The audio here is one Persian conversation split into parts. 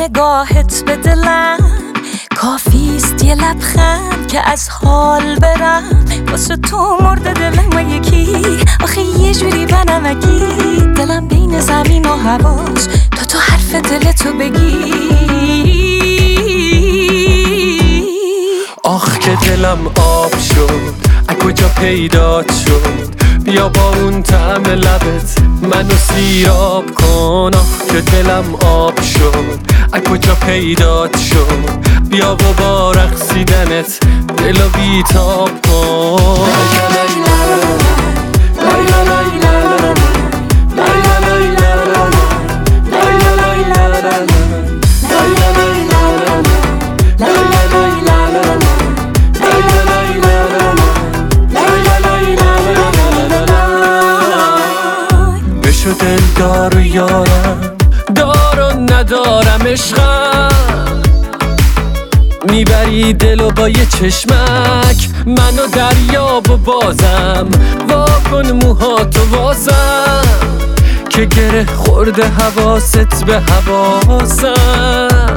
نگاهت به دلم کافیست یه لبخند که از حال برم. واسه تو مرده دلم یکی، آخه یه جوری بنمکی. دلم بین زمین و هواست تو حرف دلتو بگی. آخ که دلم آب شد، از کجا پیدات شد؟ بیا با اون طعم لبت منو سیراب کن. آخ که دلم آب شد، از کجا پیدات شد؟ بیا و با رقصیدنت دلو بیتاب کن. بشو دلدار و یارم، دار و ندارم عشقم. میبری دلو با یه چشمک، منو دریاب و بازم. واکن موهاتو واسم که گره خورده حواست به حواسم.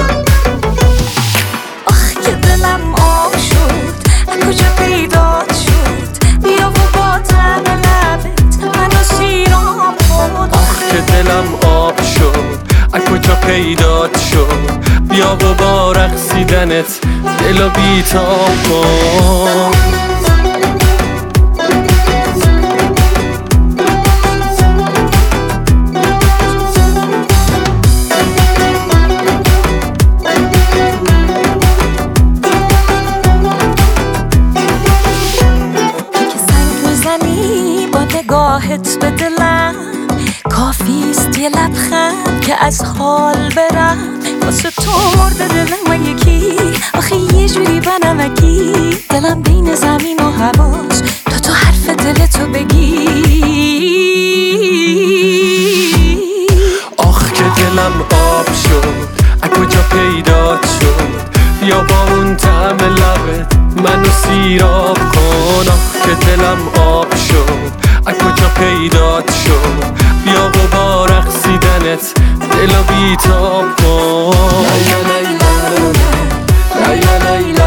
آخ که دلم آب شد، از کجا پیدات شد؟ بیا و با طعم لبت منو سیراب کن. آخ که دلم آب شد، از کجا پیدات شد؟ بیا و با رقصیدنت دلو بیتاب کن. نگاهت به دلم کافیست یه لبخند که از حال برم. واسه تو مرده دلم یکی، آخه یه جوری بنمکی. دلم بین زمین و هواست تو حرف دلتو بگی. آخ که دلم آب شد، از کجا پیدات شد؟ بیا با اون طعم لبت منو سیراب کن. آخ که دلم آب شد، از کجا پیدات شد؟ بیا و با رقصیدنت دلو بیتاب کن.